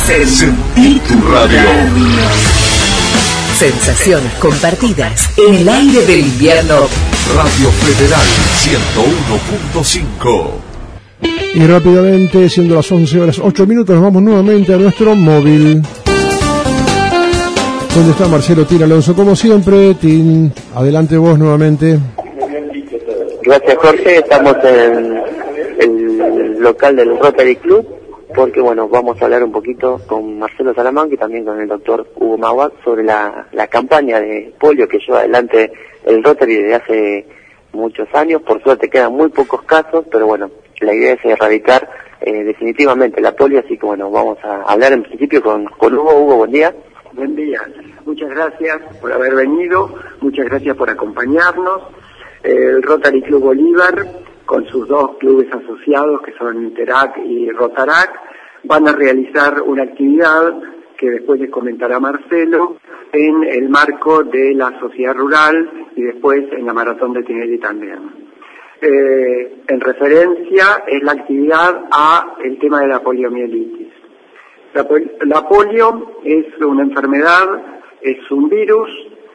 Sentí tu radio. Sensaciones compartidas en el aire del invierno. Radio Federal 101.5. Y rápidamente, siendo las 11:08, nos vamos nuevamente a nuestro móvil. ¿Dónde está Marcelo Tin Alonso? Como siempre, Tin, adelante vos nuevamente. Gracias, Jorge. Estamos en el local del Rotary Club, porque bueno, vamos a hablar un poquito con Marcelo Salamanca y también con el doctor Hugo Mauac sobre la campaña de polio que lleva adelante el Rotary desde hace muchos años. Por suerte quedan muy pocos casos, pero bueno, la idea es erradicar definitivamente la polio, así que bueno, vamos a hablar en principio con Hugo. Hugo, buen día. Buen día, muchas gracias por haber venido, muchas gracias por acompañarnos. El Rotary Club Bolívar, con sus dos clubes asociados que son Interac y Rotarac, van a realizar una actividad que después les comentará Marcelo en el marco de la sociedad rural y después en la maratón de Tinelli también. En referencia es la actividad a el tema de la poliomielitis. La polio es una enfermedad, es un virus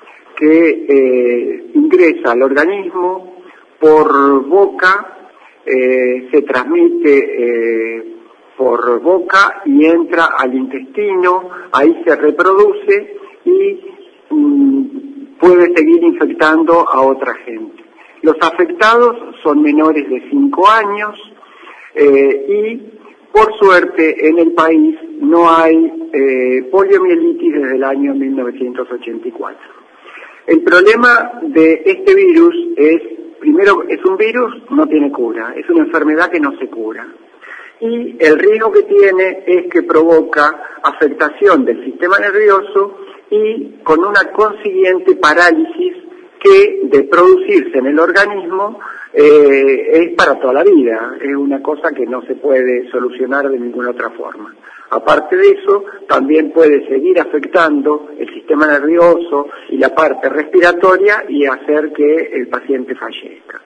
que ingresa al organismo por boca, se transmite por boca y entra al intestino, ahí se reproduce y puede seguir infectando a otra gente. Los afectados son menores de 5 años y por suerte en el país no hay poliomielitis desde el año 1984. El problema de este virus es, primero, es un virus, no tiene cura, es una enfermedad que no se cura. Y el riesgo que tiene es que provoca afectación del sistema nervioso y con una consiguiente parálisis que de producirse en el organismo es para toda la vida, es una cosa que no se puede solucionar de ninguna otra forma. Aparte de eso, también puede seguir afectando el sistema nervioso y la parte respiratoria y hacer que el paciente fallezca.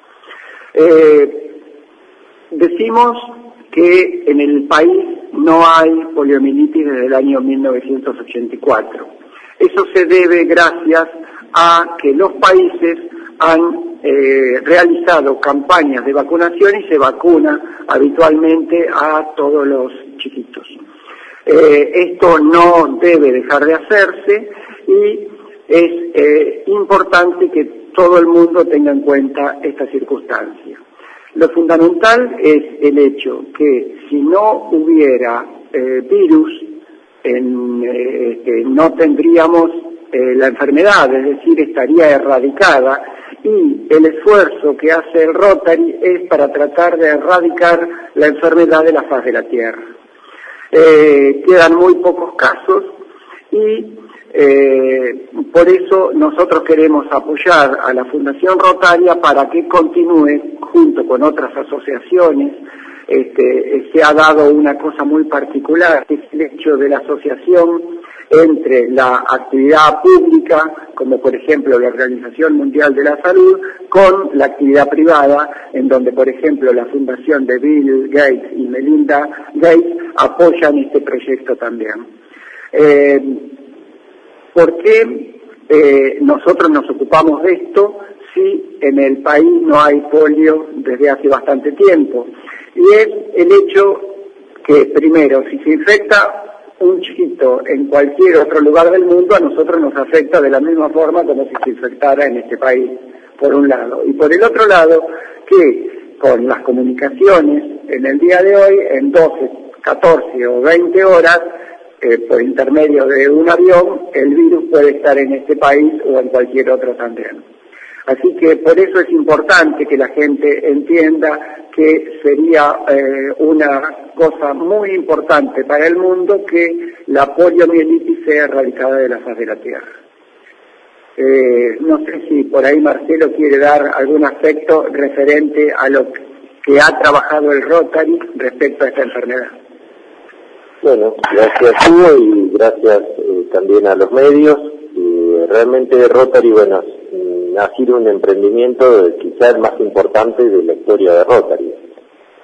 Decimos que en el país no hay poliomielitis desde el año 1984. Eso se debe gracias a que los países han realizado campañas de vacunación y se vacuna habitualmente a todos los chiquitos. Esto no debe dejar de hacerse y es importante que todo el mundo tenga en cuenta esta circunstancia. Lo fundamental es el hecho que si no hubiera virus, no tendríamos la enfermedad, es decir, estaría erradicada, y el esfuerzo que hace el Rotary es para tratar de erradicar la enfermedad de la faz de la Tierra. Quedan muy pocos casos y por eso nosotros queremos apoyar a la Fundación Rotaria para que continúe junto con otras asociaciones. Se ha dado una cosa muy particular, que es el hecho de la asociación entre la actividad pública, como por ejemplo la Organización Mundial de la Salud, con la actividad privada, en donde por ejemplo la fundación de Bill Gates y Melinda Gates apoyan este proyecto también. ¿Por qué nosotros nos ocupamos de esto si en el país no hay polio desde hace bastante tiempo? Y es el hecho que, primero, si se infecta un chiquito en cualquier otro lugar del mundo, a nosotros nos afecta de la misma forma como si se infectara en este país, por un lado. Y por el otro lado, que con las comunicaciones en el día de hoy, en 12, 14 o 20 horas, por intermedio de un avión, el virus puede estar en este país o en cualquier otro también. Así que por eso es importante que la gente entienda que sería una cosa muy importante para el mundo que la poliomielitis sea erradicada de la faz de la Tierra. No sé si por ahí Marcelo quiere dar algún aspecto referente a lo que ha trabajado el Rotary respecto a esta enfermedad. Bueno, gracias Hugo y gracias también a los medios. Realmente Rotary, bueno, ha sido un emprendimiento quizá el más importante de la historia de Rotary.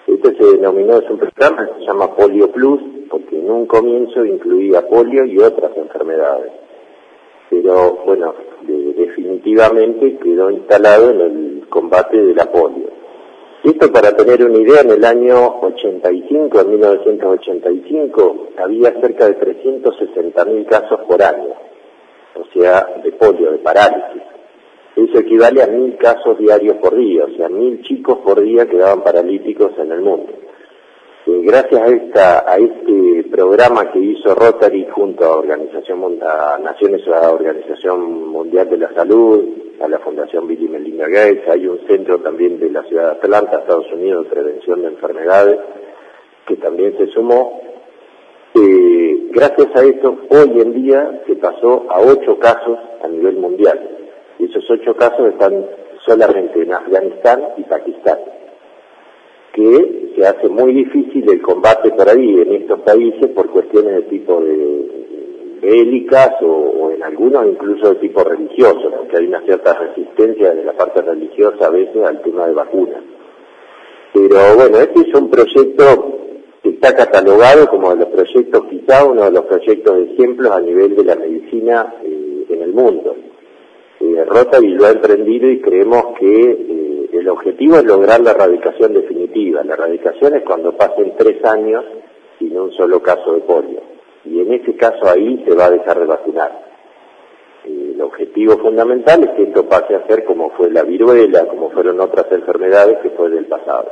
Este se denominó, es un programa que se llama Polio Plus, porque en un comienzo incluía polio y otras enfermedades. Pero bueno, definitivamente quedó instalado en el combate de la polio. Esto para tener una idea, en el año 85, en 1985, había cerca de 360.000 casos por año, o sea, de polio, de parálisis. Eso equivale a 1.000 casos diarios por día, o sea, 1.000 chicos por día quedaban paralíticos en el mundo. Gracias a este programa que hizo Rotary junto a la Organización Mundial de la Salud, a la Fundación Bill y Melinda Gates, hay un centro también de la ciudad de Atlanta, Estados Unidos, de prevención de enfermedades, que también se sumó. Gracias a esto, hoy en día se pasó a 8 casos a nivel mundial. Y esos 8 casos están solamente en Afganistán y Pakistán, que se hace muy difícil el combate por ahí en estos países por cuestiones de tipo de bélicas o en algunos incluso de tipo religioso, porque hay una cierta resistencia de la parte religiosa a veces al tema de vacunas. Pero bueno, este es un proyecto que está catalogado como de los proyectos, quizá uno de los proyectos de ejemplos a nivel de la medicina en el mundo. Rotary lo ha emprendido y creemos que el objetivo es lograr la erradicación definitiva. La erradicación es cuando pasen 3 años sin un solo caso de polio. Y en ese caso ahí se va a dejar de vacunar. El objetivo fundamental es que esto pase a ser como fue la viruela, como fueron otras enfermedades que fue del pasado.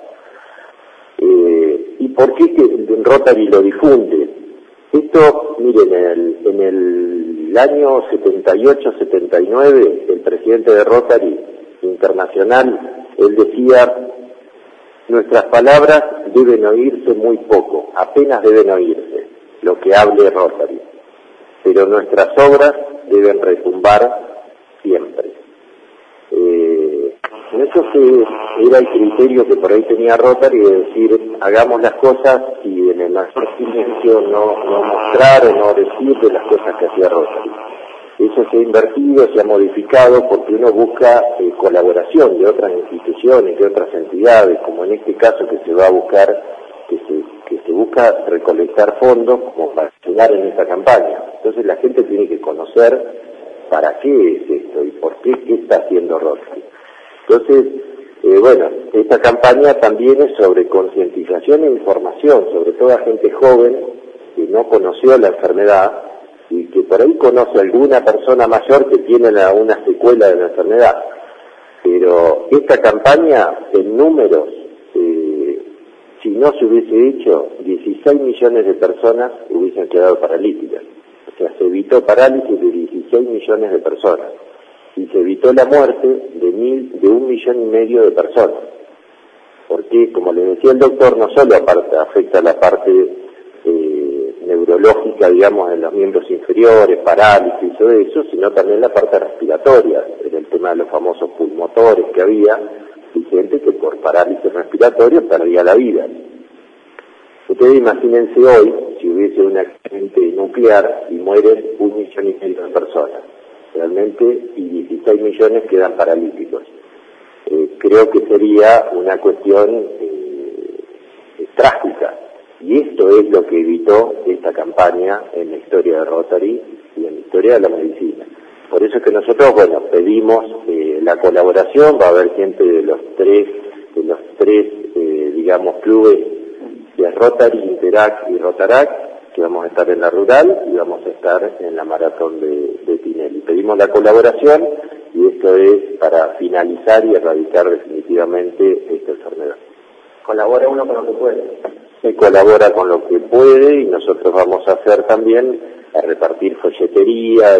¿Y por qué que Rotary lo difunde? Esto, miren, en el año 78-79, el presidente de Rotary Internacional, él decía, nuestras palabras deben oírse muy poco, apenas deben oírse, lo que hable Rotary, pero nuestras obras deben retumbar siempre. Eso era el criterio que por ahí tenía Rotary, de decir, hagamos las cosas y en el mayor silencio no mostrar o no decir de las cosas que hacía Rotary. Eso se ha invertido, se ha modificado porque uno busca colaboración de otras instituciones, de otras entidades, como en este caso que se va a buscar, que se busca recolectar fondos como para ayudar en esta campaña. Entonces la gente tiene que conocer para qué es esto y por qué está haciendo Rotary. Entonces, bueno, esta campaña también es sobre concientización e información, sobre todo a gente joven que no conoció la enfermedad y que por ahí conoce a alguna persona mayor que tiene una secuela de la enfermedad. Pero esta campaña, en números, si no se hubiese hecho, 16 millones de personas hubiesen quedado paralíticas. O sea, se evitó parálisis de 16 millones de personas. Y se evitó la muerte de 1,5 millones de personas. Porque, como le decía el doctor, no solo afecta la parte neurológica, digamos, en los miembros inferiores, parálisis y todo eso, sino también la parte respiratoria, en el tema de los famosos pulmotores que había, y gente que por parálisis respiratoria perdía la vida. Ustedes imagínense hoy, si hubiese un accidente nuclear y mueren 1,5 millones de personas. Realmente, y 16 millones quedan paralíticos. Creo que sería una cuestión trágica, y esto es lo que evitó esta campaña en la historia de Rotary y en la historia de la medicina. Por eso es que nosotros, bueno, pedimos la colaboración. Va a haber gente de los tres digamos, clubes de Rotary, Interact y Rotaract, que vamos a estar en la rural y vamos a estar en la maratón de Tinelli. Pedimos la colaboración y esto es para finalizar y erradicar definitivamente esta enfermedad. Colabora uno con lo que puede. Se colabora con lo que puede y nosotros vamos a hacer también a repartir folletería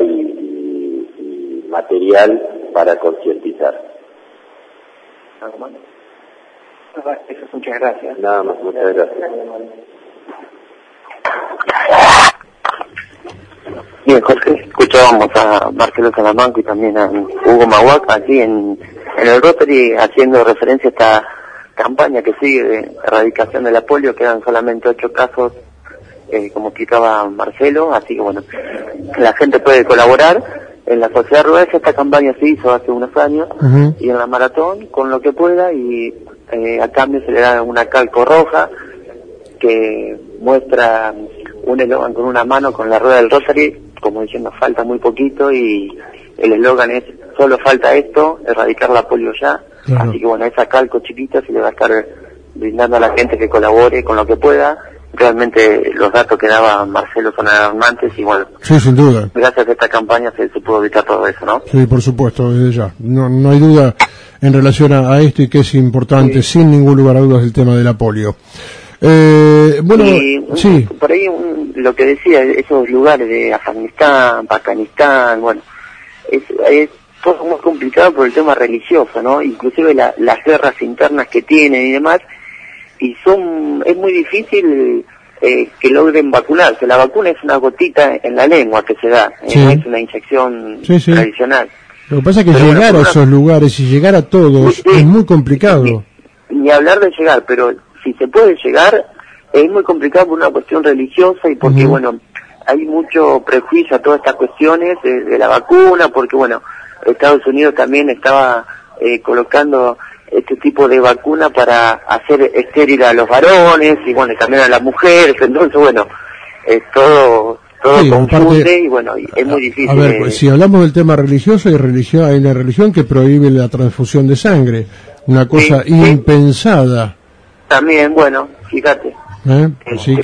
y material para concientizar. ¿Algo más? Eso, muchas gracias. Nada más, muchas gracias. Bien, Jorge, escuchábamos a Marcelo Salamanca y también a Hugo Mahuac aquí en el Rotary haciendo referencia a esta campaña que sigue de erradicación de la polio. Quedan solamente 8 casos, como explicaba Marcelo, así que bueno, la gente puede colaborar. En la Sociedad Rural esta campaña se hizo hace unos años, y en la maratón con lo que pueda, y a cambio se le da una calco roja que muestra un eslogan con una mano con la rueda del Rotary, como diciendo falta muy poquito, y el eslogan es solo falta esto, erradicar la polio ya. Claro. Así que bueno, esa calco chiquita se le va a estar brindando a la gente que colabore con lo que pueda. Realmente los datos que daba Marcelo son alarmantes y bueno, sí, sin duda. Gracias a esta campaña se pudo evitar todo eso, ¿no? Sí, por supuesto, desde ya. No hay duda en relación a esto, y que es importante, sí, sin ningún lugar a dudas, el tema de la polio. Bueno, y, sí. Por ahí lo que decía, esos lugares de Afganistán, Pakistanistán, bueno, es todo muy complicado por el tema religioso, ¿no? Inclusive las guerras internas que tienen y demás, y es muy difícil que logren vacunarse. La vacuna es una gotita en la lengua que se da, sí. No es una inyección tradicional. Lo que pasa es que pero llegar a esos lugares y llegar a todos es muy complicado. Ni hablar de llegar, pero si se puede llegar, es muy complicado por una cuestión religiosa y porque, bueno, hay mucho prejuicio a todas estas cuestiones de la vacuna, porque, bueno, Estados Unidos también estaba colocando este tipo de vacuna para hacer estéril a los varones y bueno, y también a las mujeres. Entonces bueno, todo sí, confunde aparte, y bueno, es muy difícil. A ver, pues, si hablamos del tema religioso, hay una religión que prohíbe la transfusión de sangre, una cosa impensada. También, bueno, fíjate. Así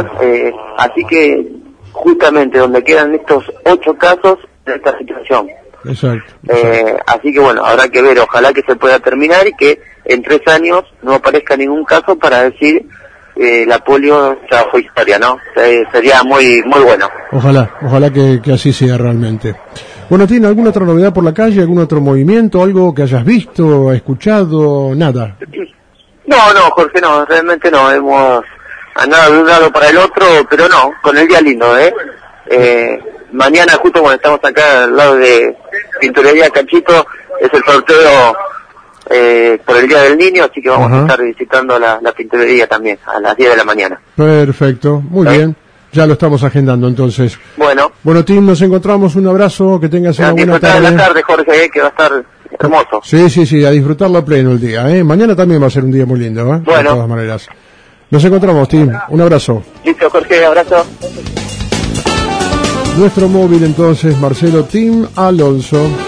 que justamente donde quedan estos 8 casos de esta situación. Exacto. Así que bueno, habrá que ver, ojalá que se pueda terminar y que en 3 años no aparezca ningún caso para decir la polio ya fue historia, ¿no? Sería muy bueno. Ojalá que así sea realmente. Bueno, ¿tiene alguna otra novedad por la calle, algún otro movimiento, algo que hayas visto, escuchado, nada? No, Jorge, no, realmente no, hemos andado de un lado para el otro, pero no, con el día lindo, mañana justo cuando estamos acá al lado de Pinturería Cachito, es el sorteo por el Día del Niño, así que vamos a estar visitando la pinturería también, a las 10 de la mañana. Perfecto, muy bien. Ya lo estamos agendando entonces. Bueno, Tim, nos encontramos, un abrazo, que tengas una buena tarde. La tarde, Jorge, que va a estar hermoso. Sí, a disfrutarlo a pleno el día, Mañana también va a ser un día muy lindo, Bueno. De todas maneras. Nos encontramos, Tim, un abrazo. Listo, Jorge, abrazo. Nuestro móvil entonces, Marcelo Tim Alonso.